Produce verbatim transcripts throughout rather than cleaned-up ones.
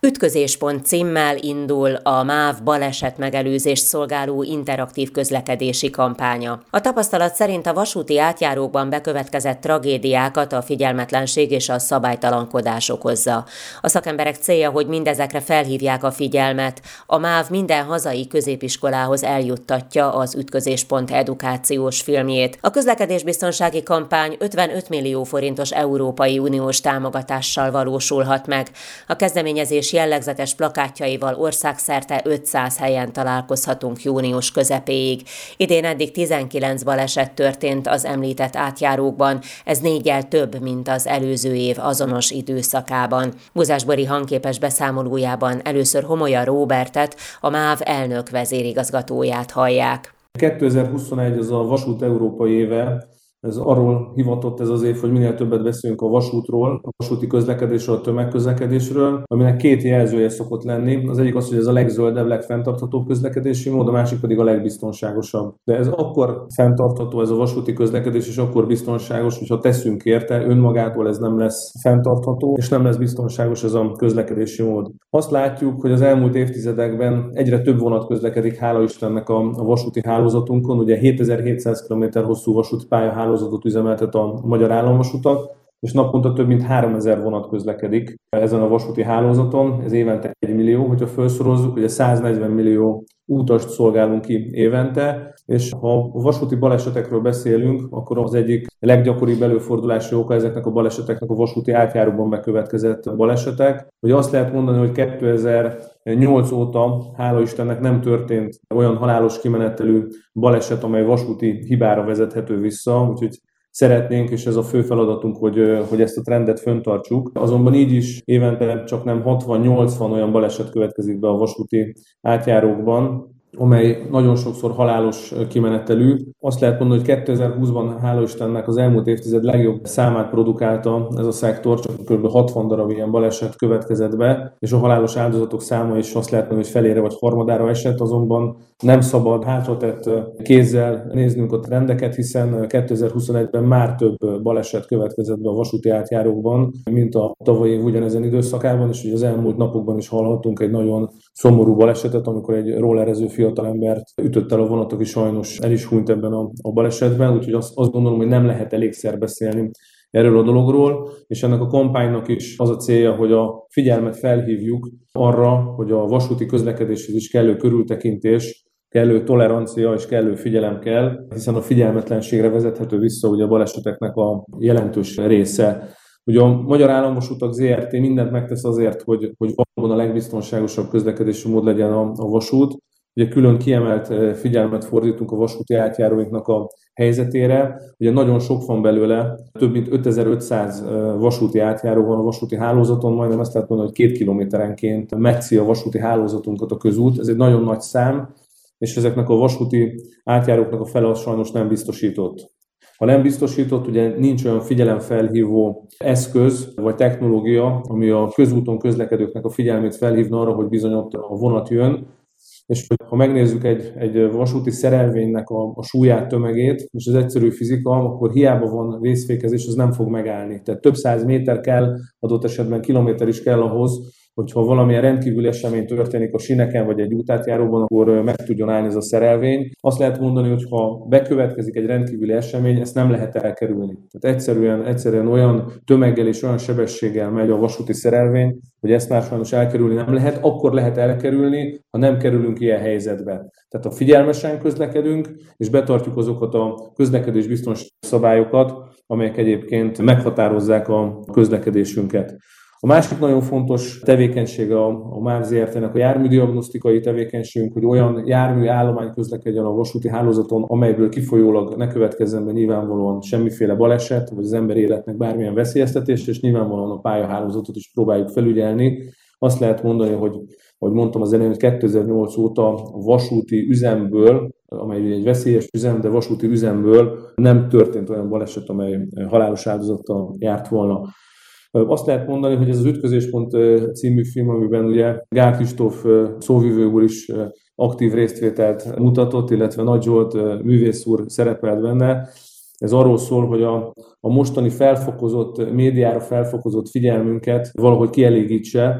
Ütközéspont címmel indul a MÁV baleset megelőzést szolgáló interaktív közlekedési kampánya. A tapasztalat szerint a vasúti átjárókban bekövetkezett tragédiákat a figyelmetlenség és a szabálytalankodás okozza. A szakemberek célja, hogy mindezekre felhívják a figyelmet. A MÁV minden hazai középiskolához eljuttatja az Ütközéspont edukációs filmjét. A közlekedésbiztonsági kampány ötvenöt millió forintos Európai Uniós támogatással valósulhat meg. A kezdeményezés jellegzetes plakátjaival országszerte ötszáz helyen találkozhatunk június közepéig. Idén eddig tizenkilenc baleset történt az említett átjárókban, ez néggyel több, mint az előző év azonos időszakában. Buzás Bori hangképes beszámolójában először Homolya Róbertet, a MÁV elnök vezérigazgatóját hallják. kétezer-huszonegy az a vasút európai éve. Ez arról hivatott ez az év, hogy minél többet beszélünk a vasútról, a vasúti közlekedésről, a tömegközlekedésről, aminek két jelzője szokott lenni. Az egyik az, hogy ez a legzöldebb, legfenntarthatóbb közlekedési mód, a másik pedig a legbiztonságosabb. De ez akkor fenntartható, ez a vasúti közlekedés, és akkor biztonságos, hogyha teszünk érte, önmagától ez nem lesz fenntartható, és nem lesz biztonságos ez a közlekedési mód. Azt látjuk, hogy az elmúlt évtizedekben egyre több vonat közlekedik, hála Istennek a, a vasúti hálózatunkon. Ugye hétezer-hétszáz kilométer hosszú vasúti pályahálózat üzemeltet a magyar államvasutak, és naponta több mint háromezer vonat közlekedik ezen a vasúti hálózaton, ez évente egy millió, hogyha felszorozzuk, ugye száznegyven millió utast szolgálunk ki évente, és ha a vasúti balesetekről beszélünk, akkor az egyik leggyakoribb előfordulási oka ezeknek a baleseteknek a vasúti átjáróban bekövetkezett balesetek. Hogy azt lehet mondani, hogy kétezer-nyolc óta, hála Istennek, nem történt olyan halálos kimenetelű baleset, amely vasúti hibára vezethető vissza, úgyhogy szeretnénk, és ez a fő feladatunk, hogy, hogy ezt a trendet fenntartsuk. Azonban így is évente csak nem hatvan-nyolcvan olyan baleset következik be a vasúti átjárókban, amely nagyon sokszor halálos kimenetelű. Azt lehet mondani, hogy kétezer-húszban, hála Istennek, az elmúlt évtized legjobb számát produkálta ez a szektor, csak kb. hatvan darab ilyen baleset következett be, és a halálos áldozatok száma is azt lehet mondani, hogy felére vagy harmadára esett, azonban nem szabad hátratett kézzel néznünk a trendeket, hiszen kétezer-huszonegyben már több baleset következett be a vasúti átjárókban, mint a tavalyi év ugyanezen időszakában, és ugye az elmúlt napokban is hallhattunk egy nagyon szomorú balesetet, amikor egy rollerező fiatalembert ütött el a vonat, aki sajnos el is hunyt ebben a, a balesetben, úgyhogy azt, azt gondolom, hogy nem lehet elégszer beszélni erről a dologról, és ennek a kampánynak is az a célja, hogy a figyelmet felhívjuk arra, hogy a vasúti közlekedéshez is kellő körültekintés, kellő tolerancia és kellő figyelem kell, hiszen a figyelmetlenségre vezethető vissza ugye a baleseteknek a jelentős része. Ugye a Magyar Államvasutak zé er té mindent megtesz azért, hogy, hogy valóban a legbiztonságosabb közlekedési mód legyen a, a vasút. Ugye külön kiemelt figyelmet fordítunk a vasúti átjáróinknak a helyzetére. Ugye nagyon sok van belőle, több mint ötezer-ötszáz vasúti átjáró van a vasúti hálózaton, majdnem ezt lehet mondani, hogy két kilométerenként metszi a vasúti hálózatunkat a közút. Ez egy nagyon nagy szám, és ezeknek a vasúti átjáróknak a fele az sajnos nem biztosított. Ha nem biztosított, ugye nincs olyan figyelemfelhívó eszköz vagy technológia, ami a közúton közlekedőknek a figyelmét felhívna arra, hogy bizony ott a vonat jön. És ha megnézzük egy, egy vasúti szerelvénynek a, a súlyát, tömegét, és az egyszerű fizika, akkor hiába van vészfékezés, az nem fog megállni. Tehát több száz méter kell, adott esetben kilométer is kell ahhoz, hogyha valamilyen rendkívüli esemény történik a síneken vagy egy útátjáróban, akkor meg tudjon állni ez a szerelvény. Azt lehet mondani, hogy ha bekövetkezik egy rendkívüli esemény, ezt nem lehet elkerülni. Tehát egyszerűen, egyszerűen olyan tömeggel és olyan sebességgel megy a vasúti szerelvény, hogy ezt már sajnos elkerülni nem lehet, akkor lehet elkerülni, ha nem kerülünk ilyen helyzetbe. Tehát ha figyelmesen közlekedünk, és betartjuk azokat a közlekedésbiztonsági szabályokat, amelyek egyébként meghatározzák a közlekedésünket. A másik nagyon fontos tevékenysége a, a MÁV zé er té-nek a járműdiagnosztikai tevékenységünk, hogy olyan jármű állomány közlekedjen a vasúti hálózaton, amelyből kifolyólag ne következzen be nyilvánvalóan semmiféle baleset, vagy az ember életnek bármilyen veszélyeztetés, és nyilvánvalóan a pályahálózatot is próbáljuk felügyelni. Azt lehet mondani, hogy, ahogy mondtam az elején, hogy kétezer-nyolc óta a vasúti üzemből, amely egy veszélyes üzem, de vasúti üzemből nem történt olyan baleset, amely halálos áldozattal járt volna. Azt lehet mondani, hogy ez az Ütközéspont című film, amiben ugye Gál Kristóf szóvivő úr is aktív résztvételt mutatott, illetve Nagy Zsolt művész úr szerepelt benne. Ez arról szól, hogy a, a mostani felfokozott, médiára felfokozott figyelmünket valahogy kielégítse,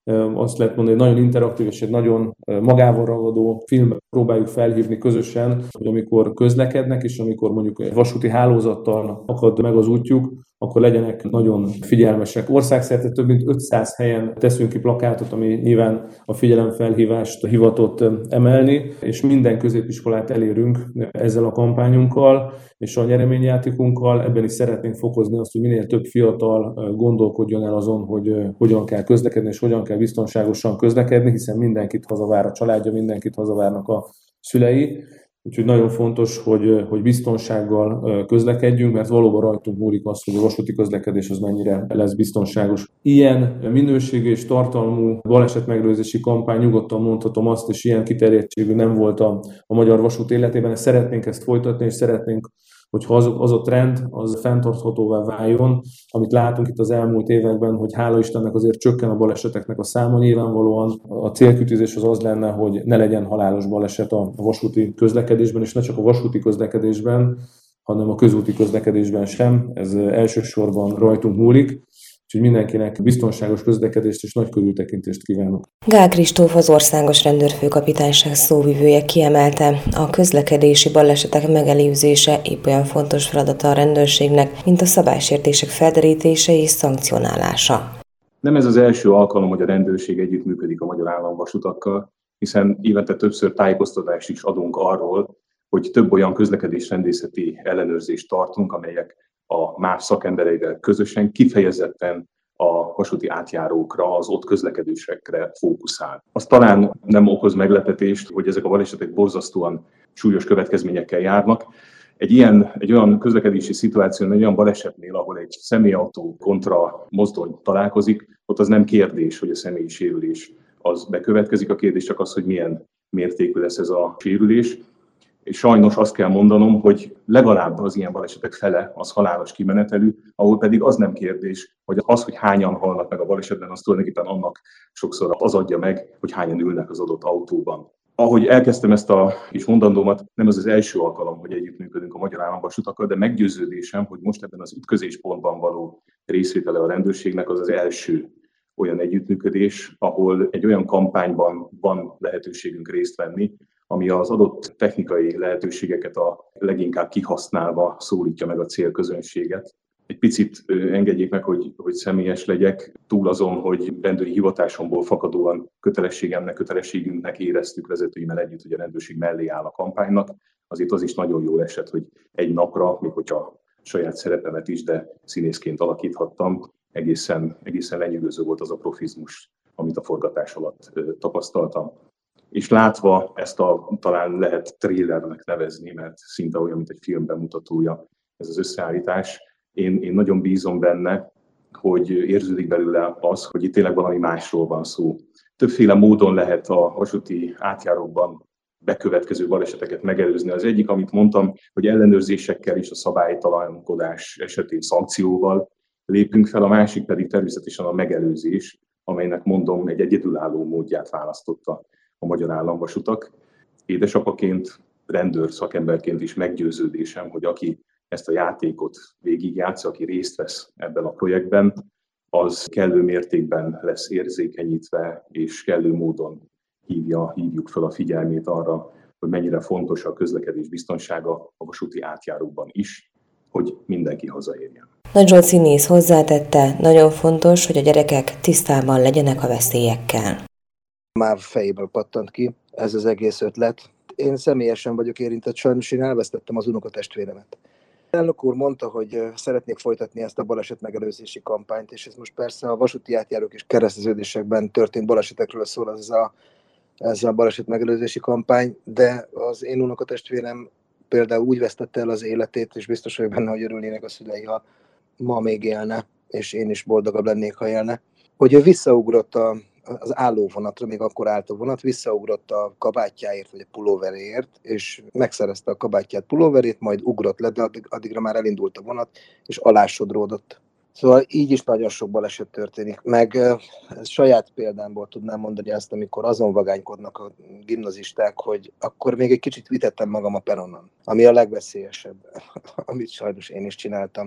azt lehet mondani, hogy nagyon interaktív és egy nagyon magával ragadó filmben próbáljuk felhívni közösen, hogy amikor közlekednek, és amikor mondjuk egy vasúti hálózattal akad meg az útjuk, akkor legyenek nagyon figyelmesek. Országszerte több mint ötszáz helyen teszünk ki plakátot, ami nyilván a figyelemfelhívást hivatott emelni, és minden középiskolát elérünk ezzel a kampányunkkal, és a nyereményjátékunkkal. Ebben is szeretnénk fokozni azt, hogy minél több fiatal gondolkodjon el azon, hogy hogyan kell közlekedni, és hogyan kell biztonságosan közlekedni, hiszen mindenkit hazavár a családja, mindenkit hazavárnak a szülei. Úgyhogy nagyon fontos, hogy, hogy biztonsággal közlekedjünk, mert valóban rajtunk múlik az, hogy a vasúti közlekedés az mennyire lesz biztonságos. Ilyen minőségű és tartalmú balesetmegelőzési kampány, nyugodtan mondhatom azt, és ilyen kiterjedtségű nem volt a, a magyar vasút életében. Ezt szeretnénk ezt folytatni, és szeretnénk, hogyha az, az a trend, az fenntarthatóvá váljon, amit látunk itt az elmúlt években, hogy hála Istennek azért csökken a baleseteknek a száma. Nyilvánvalóan a célkitűzés az az lenne, hogy ne legyen halálos baleset a vasúti közlekedésben, és ne csak a vasúti közlekedésben, hanem a közúti közlekedésben sem. Ez elsősorban rajtunk múlik. Úgyhogy mindenkinek biztonságos közlekedést és nagy körültekintést kívánok. Gál Kristóf, az Országos Rendőrfőkapitányság szóvivője kiemelte, a közlekedési balesetek megelőzése épp olyan fontos feladata a rendőrségnek, mint a szabálysértések felderítése és szankcionálása. Nem ez az első alkalom, hogy a rendőrség együttműködik a magyar államvasutakkal, hiszen évente többször tájékoztatást is adunk arról, hogy több olyan közlekedésrendészeti ellenőrzést tartunk, amelyek a MÁV szakembereivel közösen kifejezetten a vasúti átjárókra, az ott közlekedésekre fókuszál. Az talán nem okoz meglepetést, hogy ezek a balesetek borzasztóan súlyos következményekkel járnak. Egy ilyen, egy olyan közlekedési szituáción, egy olyan balesetnél, ahol egy személyautó kontra mozdony találkozik, ott az nem kérdés, hogy a személyi sérülés az bekövetkezik. A kérdés csak az, hogy milyen mértékű lesz ez a sérülés. És sajnos azt kell mondanom, hogy legalább az ilyen balesetek fele az halálos kimenetelű, ahol pedig az nem kérdés, hogy az, hogy hányan halnak meg a balesetben, az tulajdonképpen annak sokszor az adja meg, hogy hányan ülnek az adott autóban. Ahogy elkezdtem ezt a kis mondandómat, nem az az első alkalom, hogy együttműködünk a magyar államvasutakkal, de meggyőződésem, hogy most ebben az ütközéspontban való részvétele a rendőrségnek az az első olyan együttműködés, ahol egy olyan kampányban van lehetőségünk részt venni, ami az adott technikai lehetőségeket a leginkább kihasználva szólítja meg a célközönséget. Egy picit engedjék meg, hogy, hogy személyes legyek, túl azon, hogy rendőri hivatásomból fakadóan kötelességemnek, kötelességünknek éreztük vezetőimmel együtt, hogy a rendőrség mellé áll a kampánynak. Azért az is nagyon jól esett, hogy egy napra, még hogyha saját szerepemet is, de színészként alakíthattam, egészen, egészen lenyűgöző volt az a profizmus, amit a forgatás alatt tapasztaltam. És látva ezt a, talán lehet trélernek nevezni, mert szinte olyan, mint egy film bemutatója ez az összeállítás, én, én nagyon bízom benne, hogy érződik belőle az, hogy itt tényleg valami másról van szó. Többféle módon lehet a vasúti átjárókban bekövetkező baleseteket megelőzni. Az egyik, amit mondtam, hogy ellenőrzésekkel és a szabálytalankodás esetén szankcióval lépünk fel, a másik pedig természetesen a megelőzés, amelynek mondom egy egyedülálló módját választotta a magyar államvasutak. Édesapaként, rendőr szakemberként is meggyőződésem, hogy aki ezt a játékot végigjátsza, aki részt vesz ebben a projektben, az kellő mértékben lesz érzékenyítve, és kellő módon hívja, hívjuk fel a figyelmét arra, hogy mennyire fontos a közlekedés biztonsága a vasúti átjárókban is, hogy mindenki hazaérjen. Nagy Zsolt színész hozzátette, nagyon fontos, hogy a gyerekek tisztában legyenek a veszélyekkel. Már fejéből pattant ki ez az egész ötlet. Én személyesen vagyok érintett, sajnos én elvesztettem az unokatestvéremet. Elnök úr mondta, hogy szeretnék folytatni ezt a balesetmegelőzési kampányt, és ez most persze a vasúti átjárók és kereszteződésekben történt balesetekről szól ez a, ez a balesetmegelőzési kampány, de az én unokatestvérem például úgy vesztette el az életét, és biztos vagyok benne, hogy örülnének a szülei, ha ma még élne, és én is boldogabb lennék, ha élne, hogy ő visszaugrott a az állóvonatra, még akkor állt a vonat, visszaugrott a kabátjáért, vagy a pulóveréért, és megszerezte a kabátját, pulóverét, majd ugrott le, de addig, addigra már elindult a vonat, és alásodródott. Szóval így is nagyon sok baleset történik. Meg ez saját példámból tudnám mondani azt, amikor azon vagánykodnak a gimnazisták, hogy akkor még egy kicsit vitettem magam a peronon, ami a legveszélyesebb, amit sajnos én is csináltam.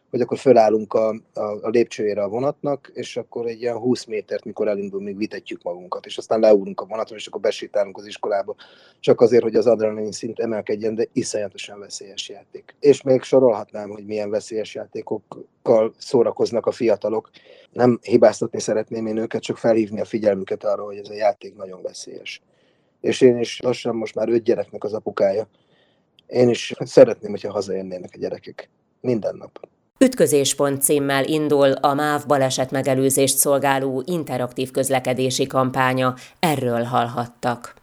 hogy akkor fölállunk a, a, a lépcsőjére a vonatnak, és akkor egy ilyen húsz métert, mikor elindul, még vitetjük magunkat, és aztán leúrunk a vonaton, és akkor besétálunk az iskolába, csak azért, hogy az adrenalin szint emelkedjen, de iszonyatosan veszélyes játék. És még sorolhatnám, hogy milyen veszélyes játékokkal szórakoznak a fiatalok. Nem hibáztatni szeretném én őket, csak felhívni a figyelmüket arra, hogy ez a játék nagyon veszélyes. És én is lassan most már öt gyereknek az apukája. Én is szeretném, hogyha hazajönnének a gyerekek. Minden nap. Ütközéspont címmel indul a MÁV balesetmegelőzést szolgáló interaktív közlekedési kampánya, erről hallhattak.